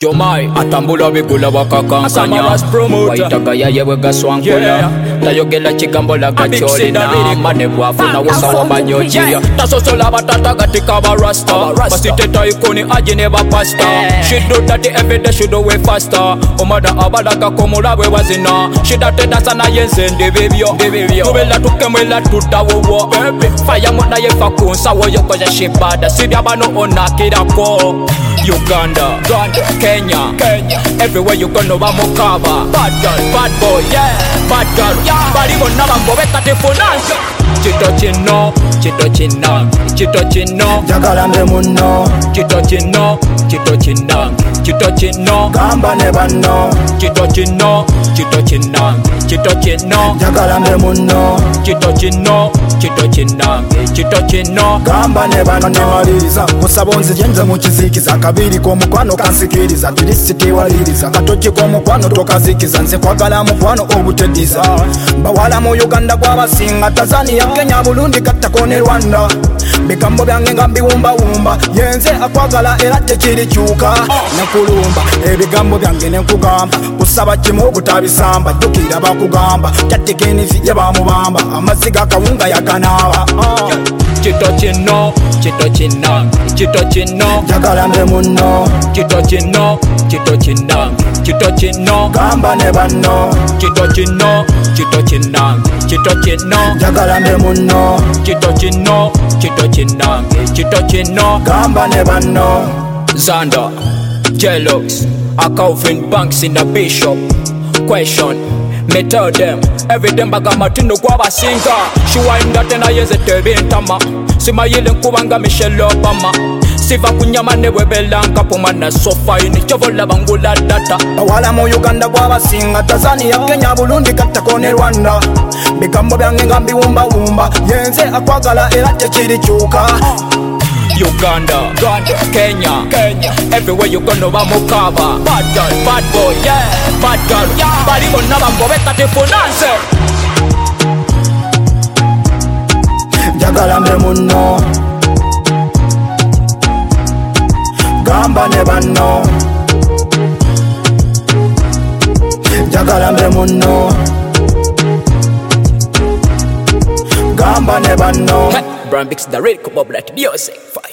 Jomai atambula bigula wakakankanya waitaga yaye wegaswankula tayogela kigambo lagacholina mane bwafuna wosawa banyojiya tasosola batata gatika barasta basiteta ikoni ajine bapasta she do that every day she do way faster omada abadaka komulabwe wazina she date dasana yenzende bebyo tubela tukemwela tutawowo fire mona yefakunsa woyokoja shibada sibya bano onakirako Uganda, Kenya, everywhere you go no bamukaba. Bad girl, bad boy, yeah, bad girl, yeah. Bari gonna bambo beta te funanza. Chito chino, jagala mbe muno. Chito chino, gamba ne banno. Chito chino, jagala mbe muno. Chito chino, gamba ne banno. Nemaliriza musabonzi jenze mukizikiza kabiri k'omukwano kansikiriza tirisiti waliriza katoki k'omukwano tokazikiza nze kwagala mukwano obutediza bawala mu Uganda gwabasinga Tanzania Kenya Burundi kattako ne Rwanda bigambo byange nga mbiwumbawumba yenze akwagala era tekirikyuka nekulumba ebigambo byange nenkugamba kusaba kimu okutabisamba jjukira bakugamba kyatikinifi ye bamubamba amazzi g'akawunga yaganaaba Chito chino, jagala mbe muno. Chito chino, gamba ne banno. Chito chino, jagala mbe muno. Chito chino, gamba ne banno. Xander, Jealous, a Calvin Banks in the Bishop. Question, me tell them, every dem baga matino kwa singa. She wind that and I use it to be in Tama. Sima yile nkubanga Michelle Obama. Siva kunyama newe belanka pomana sofa ini chovola bangula data. Awala mu Uganda gwabasinga Tanzania Kenya Burundi kattako ne Rwanda bigambo byange nga mbiwumbawumba yenze akwagala era tekirikyuka Uganda, Kenya, everywhere you go no bamukaba. Bad girl, bad boy, yeah, bad girl, yeah. Bari gonna bambo beta te funanze. Jagala mbe muno. Gamba ne banno. Jagala mbe muno. Gamba ne banno. Brambix the red cup of black music.